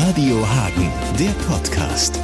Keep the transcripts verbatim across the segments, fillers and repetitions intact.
Radio Hagen, der Podcast.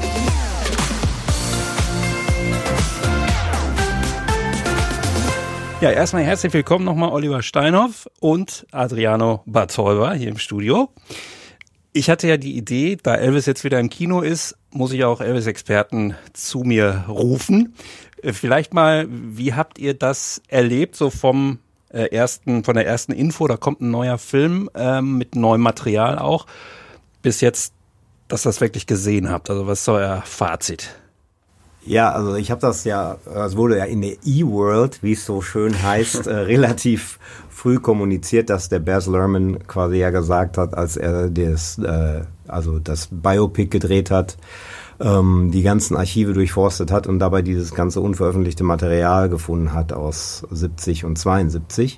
Ja, erstmal herzlich willkommen nochmal Oliver Steinhoff und Adriano Bartolva hier im Studio. Ich hatte ja die Idee, da Elvis jetzt wieder im Kino ist, muss ich auch Elvis-Experten zu mir rufen. Vielleicht mal, wie habt ihr das erlebt, so vom äh, ersten, von der ersten Info, da kommt ein neuer Film ähm, mit neuem Material auch, bis jetzt, dass ihr das wirklich gesehen habt? Also was ist euer Fazit? Ja, also ich habe das ja, es wurde ja in der E-World, wie es so schön heißt, äh, relativ früh kommuniziert, dass der Baz Luhrmann quasi ja gesagt hat, als er das, äh, also das Biopic gedreht hat, ähm, die ganzen Archive durchforstet hat und dabei dieses ganze unveröffentlichte Material gefunden hat aus siebzig und zweiundsiebzig.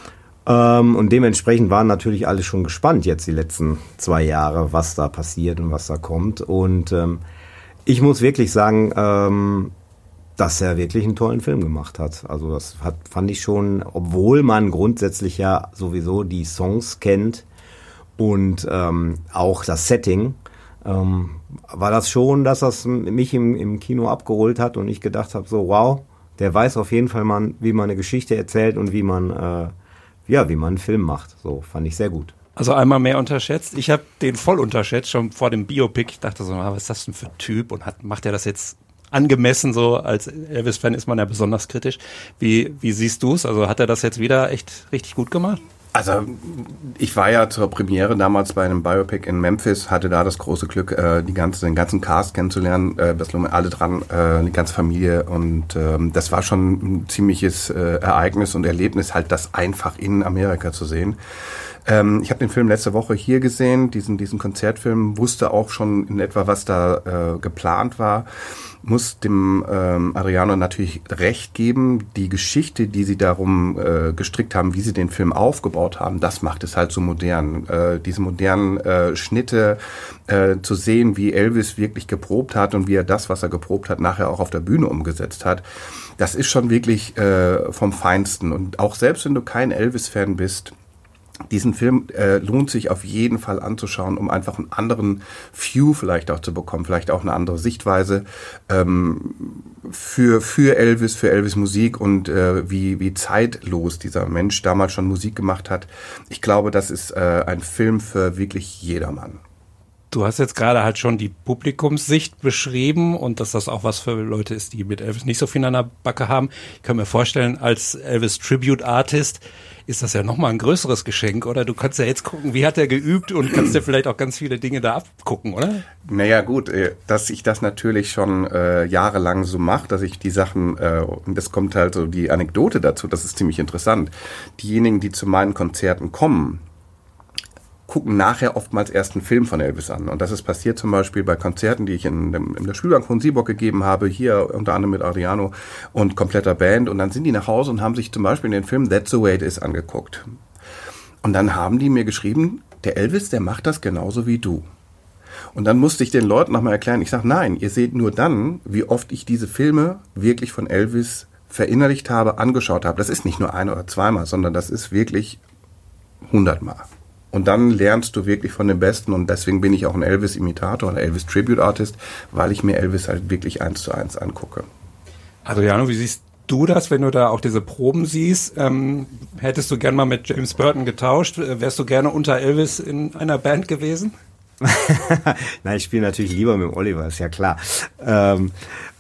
Ähm, und dementsprechend waren natürlich alle schon gespannt jetzt die letzten zwei Jahre, was da passiert und was da kommt. Und ähm, ich muss wirklich sagen, ähm, dass er wirklich einen tollen Film gemacht hat. Also das hat, fand ich schon, obwohl man grundsätzlich ja sowieso die Songs kennt und ähm, auch das Setting, ähm, war das schon, dass das mich im, im Kino abgeholt hat und ich gedacht habe, so wow, der weiß auf jeden Fall, man, wie man eine Geschichte erzählt und wie man, äh, ja, wie man einen Film macht. So, fand ich sehr gut. Also einmal mehr unterschätzt. Ich habe den voll unterschätzt, schon vor dem Biopic. Ich dachte so, was ist das denn für ein Typ? Und hat, macht er das jetzt angemessen so? Als Elvis-Fan ist man ja besonders kritisch. Wie, wie siehst du es? Also hat er das jetzt wieder echt richtig gut gemacht? Also ich war ja zur Premiere damals bei einem Biopic in Memphis, hatte da das große Glück, äh, die ganze, den ganzen Cast kennenzulernen, äh, alle dran, äh, die ganze Familie, und ähm, das war schon ein ziemliches äh, Ereignis und Erlebnis, halt das einfach in Amerika zu sehen. Ähm, ich habe den Film letzte Woche hier gesehen, diesen, diesen Konzertfilm, wusste auch schon in etwa, was da äh, geplant war. Muss dem ähm, Adriano natürlich recht geben, die Geschichte, die sie darum äh, gestrickt haben, wie sie den Film aufgebaut haben, das macht es halt so modern. Äh, diese modernen äh, Schnitte, äh, zu sehen, wie Elvis wirklich geprobt hat und wie er das, was er geprobt hat, nachher auch auf der Bühne umgesetzt hat, das ist schon wirklich äh, vom Feinsten. Und auch selbst wenn du kein Elvis-Fan bist, diesen Film äh, lohnt sich auf jeden Fall anzuschauen, um einfach einen anderen View vielleicht auch zu bekommen, vielleicht auch eine andere Sichtweise ähm, für für Elvis, für Elvis Musik und äh, wie wie zeitlos dieser Mensch damals schon Musik gemacht hat. Ich glaube, das ist äh, ein Film für wirklich jedermann. Du hast jetzt gerade halt schon die Publikumssicht beschrieben und dass das auch was für Leute ist, die mit Elvis nicht so viel an der Backe haben. Ich kann mir vorstellen, als Elvis Tribute Artist ist das ja nochmal ein größeres Geschenk, oder? Du kannst ja jetzt gucken, wie hat er geübt und kannst dir vielleicht auch ganz viele Dinge da abgucken, oder? Naja gut, dass ich das natürlich schon äh, jahrelang so mache, dass ich die Sachen, äh, und das kommt halt so die Anekdote dazu, das ist ziemlich interessant. Diejenigen, die zu meinen Konzerten kommen, gucken nachher oftmals erst einen Film von Elvis an. Und das ist passiert zum Beispiel bei Konzerten, die ich in, in der Spielbank von Seeburg gegeben habe, hier unter anderem mit Adriano und kompletter Band. Und dann sind die nach Hause und haben sich zum Beispiel den Film That's the Way It Is angeguckt. Und dann haben die mir geschrieben, der Elvis, der macht das genauso wie du. Und dann musste ich den Leuten nochmal erklären, ich sage, nein, ihr seht nur dann, wie oft ich diese Filme wirklich von Elvis verinnerlicht habe, angeschaut habe. Das ist nicht nur ein- oder zweimal, sondern das ist wirklich hundertmal. Und dann lernst du wirklich von den Besten, und deswegen bin ich auch ein Elvis-Imitator, ein Elvis-Tribute-Artist, weil ich mir Elvis halt wirklich eins zu eins angucke. Adriano, wie siehst du das, wenn du da auch diese Proben siehst? Ähm, hättest du gern mal mit James Burton getauscht? Wärst du gerne unter Elvis in einer Band gewesen? Nein, ich spiele natürlich lieber mit dem Oliver, ist ja klar. Ähm,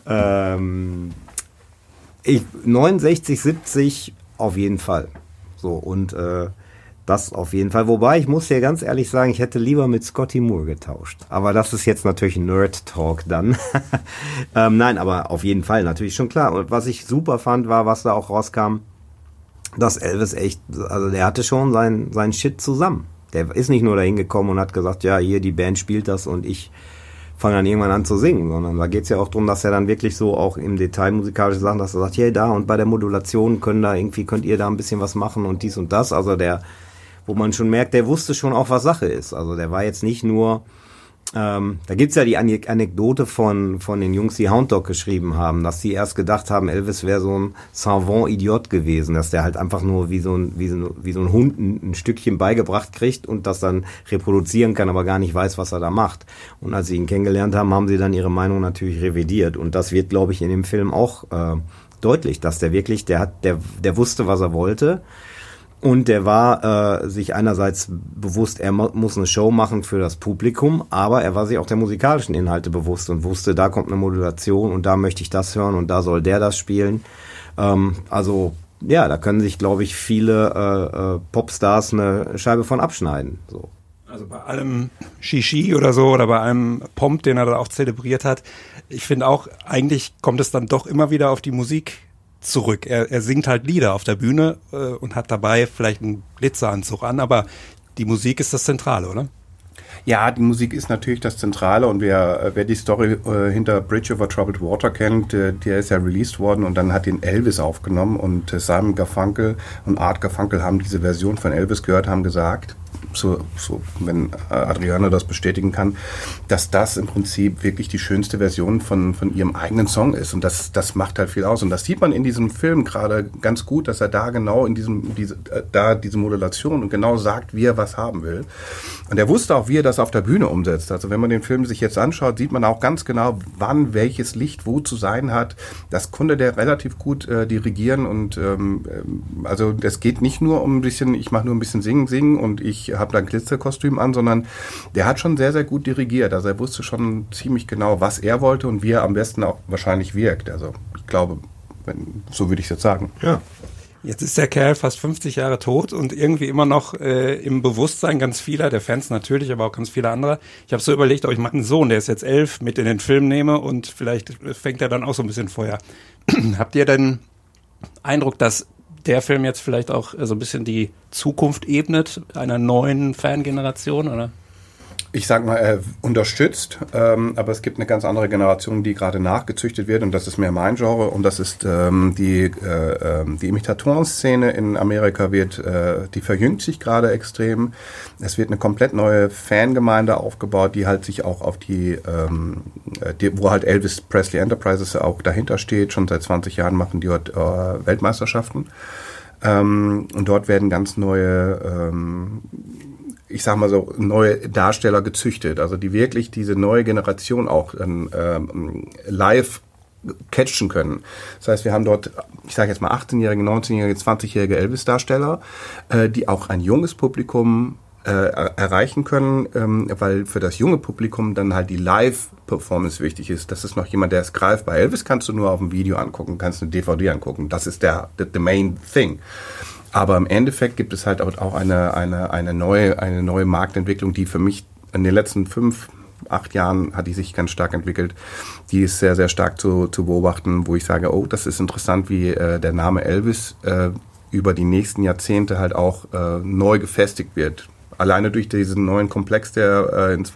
ähm, ich, neunundsechzig, siebzig auf jeden Fall. So, und äh, das auf jeden Fall. Wobei, ich muss dir ganz ehrlich sagen, ich hätte lieber mit Scotty Moore getauscht. Aber das ist jetzt natürlich Nerd-Talk dann. ähm, nein, aber auf jeden Fall, natürlich schon klar. Und was ich super fand, war, was da auch rauskam, dass Elvis echt, also der hatte schon sein, sein Shit zusammen. Der ist nicht nur dahin gekommen und hat gesagt, ja, hier, die Band spielt das und ich fange dann irgendwann an zu singen, sondern da geht's ja auch darum, dass er dann wirklich so auch im Detail musikalische Sachen, dass er sagt, hey, da und bei der Modulation können da irgendwie, könnt ihr da ein bisschen was machen und dies und das. Also der, wo man schon merkt, der wusste schon auch, was Sache ist. Also der war jetzt nicht nur Ähm, da gibt's ja die Anekdote von von den Jungs, die Hound Dog geschrieben haben, dass die erst gedacht haben, Elvis wäre so ein Savant-Idiot gewesen, dass der halt einfach nur wie so ein wie so, wie so ein Hund ein, ein Stückchen beigebracht kriegt und das dann reproduzieren kann, aber gar nicht weiß, was er da macht. Und als sie ihn kennengelernt haben, haben sie dann ihre Meinung natürlich revidiert. Und das wird, glaube ich, in dem Film auch äh, deutlich, dass der wirklich, der hat, der der wusste, was er wollte. Und der war äh, sich einerseits bewusst, er mo- muss eine Show machen für das Publikum, aber er war sich auch der musikalischen Inhalte bewusst und wusste, da kommt eine Modulation und da möchte ich das hören und da soll der das spielen. Ähm, also ja, da können sich, glaube ich, viele äh, äh, Popstars eine Scheibe von abschneiden. So. Also bei allem Shishi oder so oder bei einem Pomp, den er da auch zelebriert hat, ich finde auch, eigentlich kommt es dann doch immer wieder auf die Musik zurück. Er, er singt halt Lieder auf der Bühne äh, und hat dabei vielleicht einen Glitzeranzug an, aber die Musik ist das Zentrale, oder? Ja, die Musik ist natürlich das Zentrale und wer, wer die Story äh, hinter Bridge over Troubled Water kennt, äh, der ist ja released worden und dann hat den Elvis aufgenommen und äh, Simon Garfunkel und Art Garfunkel haben diese Version von Elvis gehört, haben gesagt, so, so wenn Adriano das bestätigen kann, dass das im Prinzip wirklich die schönste Version von, von ihrem eigenen Song ist und das, das macht halt viel aus und das sieht man in diesem Film gerade ganz gut, dass er da genau in diesem, diese, äh, da diese Modulation und genau sagt, wie er was haben will und er wusste auch, wie er das auf der Bühne umsetzt. Also wenn man den Film sich jetzt anschaut, sieht man auch ganz genau, wann welches Licht wo zu sein hat. Das konnte der relativ gut äh, dirigieren und ähm, also das geht nicht nur um ein bisschen, ich mache nur ein bisschen singen, singen und ich habe da ein Glitzerkostüm an, sondern der hat schon sehr, sehr gut dirigiert. Also er wusste schon ziemlich genau, was er wollte und wie er am besten auch wahrscheinlich wirkt. Also ich glaube, wenn, so würde ich es jetzt sagen. Ja. Jetzt ist der Kerl fast fünfzig Jahre tot und irgendwie immer noch äh, im Bewusstsein ganz vieler, der Fans natürlich, aber auch ganz viele andere. Ich habe so überlegt, ob ich meinen Sohn, der ist jetzt elf, mit in den Film nehme und vielleicht fängt er dann auch so ein bisschen Feuer. Habt ihr denn Eindruck, dass der Film jetzt vielleicht auch so ein bisschen die Zukunft ebnet einer neuen Fangeneration, oder? Ich sag mal, er unterstützt, ähm, aber es gibt eine ganz andere Generation, die gerade nachgezüchtet wird und das ist mehr mein Genre und das ist ähm, die äh, die Imitatoren-Szene in Amerika wird, äh, die verjüngt sich gerade extrem. Es wird eine komplett neue Fangemeinde aufgebaut, die halt sich auch auf die, ähm, die wo halt Elvis Presley Enterprises auch dahinter steht. Schon seit zwanzig Jahren machen die dort äh, Weltmeisterschaften ähm, und dort werden ganz neue ähm, ich sag mal so, neue Darsteller gezüchtet, also die wirklich diese neue Generation auch ähm, live catchen können. Das heißt, wir haben dort, ich sage jetzt mal achtzehnjährige, neunzehnjährige, zwanzigjährige Elvis-Darsteller, äh, die auch ein junges Publikum äh, erreichen können, ähm, weil für das junge Publikum dann halt die Live-Performance wichtig ist. Das ist noch jemand, der es greift. Bei Elvis kannst du nur auf ein Video angucken, kannst eine D V D angucken. Das ist der the, the main thing. Aber im Endeffekt gibt es halt auch eine, eine, eine neue, eine neue Marktentwicklung, die für mich in den letzten fünf, acht Jahren hat die sich ganz stark entwickelt. Die ist sehr, sehr stark zu, zu beobachten, wo ich sage, oh, das ist interessant, wie äh, der Name Elvis äh, über die nächsten Jahrzehnte halt auch äh, neu gefestigt wird. Alleine durch diesen neuen Komplex, der äh, in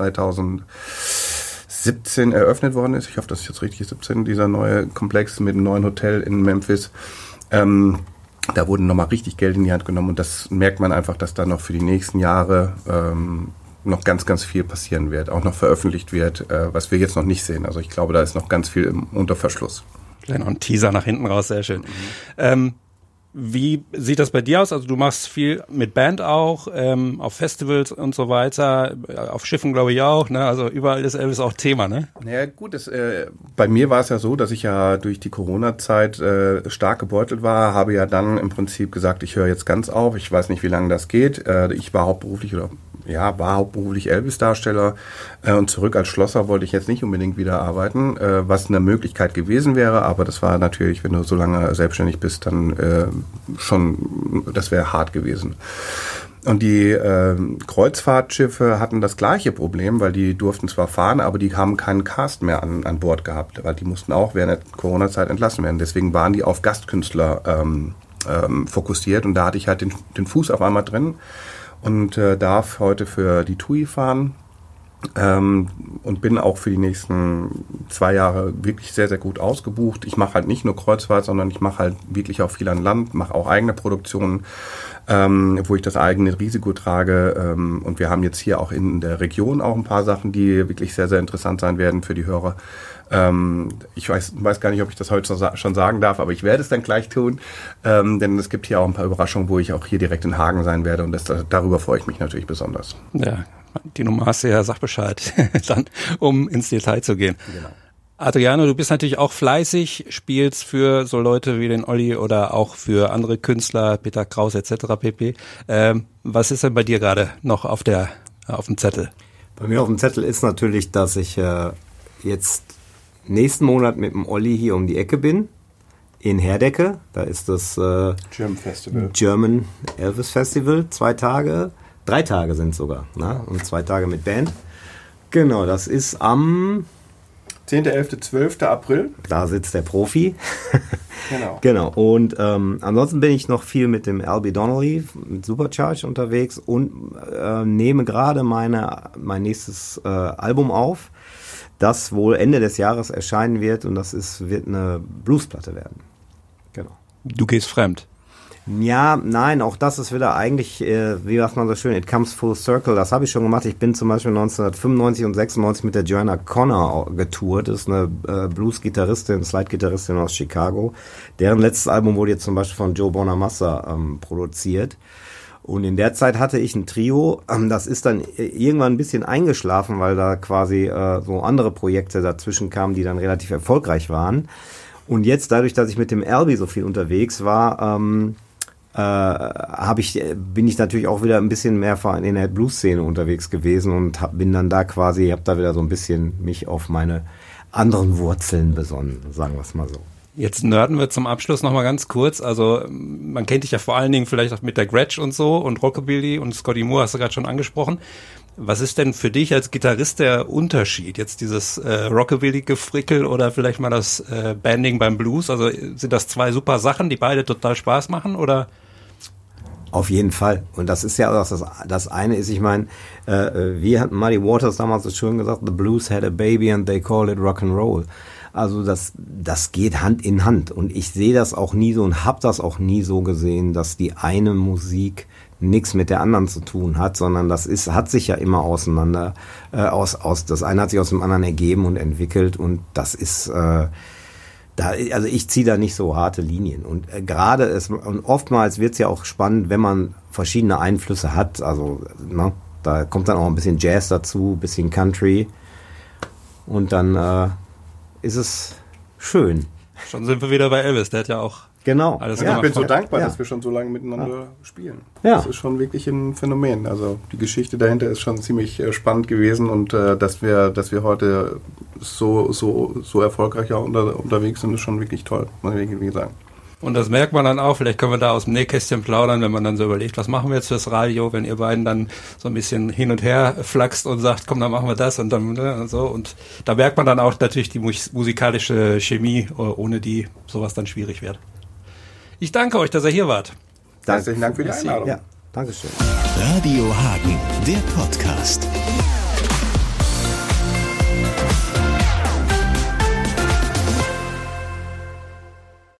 zweitausendsiebzehn eröffnet worden ist. Ich hoffe, das ist jetzt richtig siebzehn, dieser neue Komplex mit einem neuen Hotel in Memphis. Ähm, Da wurde nochmal richtig Geld in die Hand genommen und das merkt man einfach, dass da noch für die nächsten Jahre ähm, noch ganz, ganz viel passieren wird, auch noch veröffentlicht wird, äh, was wir jetzt noch nicht sehen. Also ich glaube, da ist noch ganz viel im, unter Verschluss. Vielleicht noch ein Teaser nach hinten raus, sehr schön. Mhm. Ähm, wie sieht das bei dir aus? Also du machst viel mit Band auch, ähm, auf Festivals und so weiter, auf Schiffen glaube ich auch, ne? Also überall ist Elvis auch Thema, ne? Ja gut, das, äh, bei mir war es ja so, dass ich ja durch die Corona-Zeit äh, stark gebeutelt war, habe ja dann im Prinzip gesagt, ich höre jetzt ganz auf, ich weiß nicht, wie lange das geht. Äh, ich war hauptberuflich oder ja, war hauptberuflich Elvis-Darsteller äh, und zurück als Schlosser wollte ich jetzt nicht unbedingt wieder arbeiten, äh, was eine Möglichkeit gewesen wäre, aber das war natürlich, wenn du so lange selbstständig bist, dann äh, schon, das wäre hart gewesen. Und die äh, Kreuzfahrtschiffe hatten das gleiche Problem, weil die durften zwar fahren, aber die haben keinen Cast mehr an, an Bord gehabt, weil die mussten auch während der Corona-Zeit entlassen werden. Deswegen waren die auf Gastkünstler ähm, ähm, fokussiert und da hatte ich halt den, den Fuß auf einmal drin und äh, darf heute für die T U I fahren Ähm, und bin auch für die nächsten zwei Jahre wirklich sehr, sehr gut ausgebucht. Ich mache halt nicht nur Kreuzfahrt, sondern ich mache halt wirklich auch viel an Land, mache auch eigene Produktionen, ähm, wo ich das eigene Risiko trage. Ähm, und wir haben jetzt hier auch in der Region auch ein paar Sachen, die wirklich sehr, sehr interessant sein werden für die Hörer. Ähm, ich weiß, weiß gar nicht, ob ich das heute schon sagen darf, aber ich werde es dann gleich tun, ähm, denn es gibt hier auch ein paar Überraschungen, wo ich auch hier direkt in Hagen sein werde und das, darüber freue ich mich natürlich besonders. Ja, die Nummer hast du ja, sag Bescheid, dann, um ins Detail zu gehen. Genau. Adriano, du bist natürlich auch fleißig, spielst für so Leute wie den Olli oder auch für andere Künstler, Peter Kraus et cetera pp. Ähm, was ist denn bei dir gerade noch auf der auf dem Zettel? Bei mir auf dem Zettel ist natürlich, dass ich äh, jetzt nächsten Monat mit dem Olli hier um die Ecke bin, in Herdecke. Da ist das äh, German Festival. German Elvis Festival, zwei Tage, drei Tage sind sogar, ne? Und zwei Tage mit Band. Genau, das ist am zehnten, elften, zwölften April. Da sitzt der Profi. Genau. Genau. Und ähm, ansonsten bin ich noch viel mit dem Albie Donnelly, mit Supercharge unterwegs und äh, nehme gerade meine mein nächstes äh, Album auf, das wohl Ende des Jahres erscheinen wird und das ist wird eine Bluesplatte werden. Genau. Du gehst fremd. Ja, nein, auch das ist wieder eigentlich, äh, wie sagt man so schön, it comes full circle, das habe ich schon gemacht. Ich bin zum Beispiel neunzehnhundertfünfundneunzig und sechsundneunzig mit der Joanna Connor getourt, das ist eine äh, Blues-Gitarristin, Slide-Gitarristin aus Chicago. Deren letztes Album wurde jetzt zum Beispiel von Joe Bonamassa ähm, produziert. Und in der Zeit hatte ich ein Trio, ähm, das ist dann irgendwann ein bisschen eingeschlafen, weil da quasi äh, so andere Projekte dazwischen kamen, die dann relativ erfolgreich waren. Und jetzt, dadurch, dass ich mit dem Albie so viel unterwegs war, ähm, äh, hab ich, bin ich natürlich auch wieder ein bisschen mehr in der Blues-Szene unterwegs gewesen und hab, bin dann da quasi, hab da wieder so ein bisschen mich auf meine anderen Wurzeln besonnen, sagen wir es mal so. Jetzt nerden wir zum Abschluss nochmal ganz kurz. Also man kennt dich ja vor allen Dingen vielleicht auch mit der Gretsch und so und Rockabilly und Scotty Moore hast du gerade schon angesprochen. Was ist denn für dich als Gitarrist der Unterschied? Jetzt dieses äh, Rockabilly-Gefrickel oder vielleicht mal das äh, Banding beim Blues? Also sind das zwei super Sachen, die beide total Spaß machen oder? Auf jeden Fall. Und das ist ja auch das, das eine ist, ich meine, äh, wie hat Muddy Waters damals so schön gesagt, the blues had a baby and they call it rock and roll. Also das, das geht Hand in Hand. Und ich sehe das auch nie so und habe das auch nie so gesehen, dass die eine Musik nichts mit der anderen zu tun hat, sondern das ist, hat sich ja immer auseinander, äh, aus, aus, das eine hat sich aus dem anderen ergeben und entwickelt und das ist, äh, da, also ich ziehe da nicht so harte Linien und äh, gerade es, und oftmals wird's ja auch spannend, wenn man verschiedene Einflüsse hat, also, ne, da kommt dann auch ein bisschen Jazz dazu, ein bisschen Country und dann, äh, ist es schön. Schon sind wir wieder bei Elvis, der hat ja auch genau. alles ja, ich bin so gemacht. dankbar, Ja. dass wir schon so lange miteinander Ja. spielen. Ja. Das ist schon wirklich ein Phänomen. Also die Geschichte dahinter ist schon ziemlich äh, spannend gewesen und äh, dass wir, dass wir heute so so so erfolgreich auch unter, unterwegs sind, ist schon wirklich toll, muss ich wirklich sagen. Und das merkt man dann auch, vielleicht können wir da aus dem Nähkästchen plaudern, wenn man dann so überlegt, was machen wir jetzt fürs Radio, wenn ihr beiden dann so ein bisschen hin und her flaxt und sagt, komm, dann machen wir das und dann ne, und so. Und da merkt man dann auch natürlich die mus- musikalische Chemie, ohne die sowas dann schwierig wird. Ich danke euch, dass ihr hier wart. Danke. Herzlichen Dank für die Einladung. Ja, Dankeschön. Radio Hagen, der Podcast.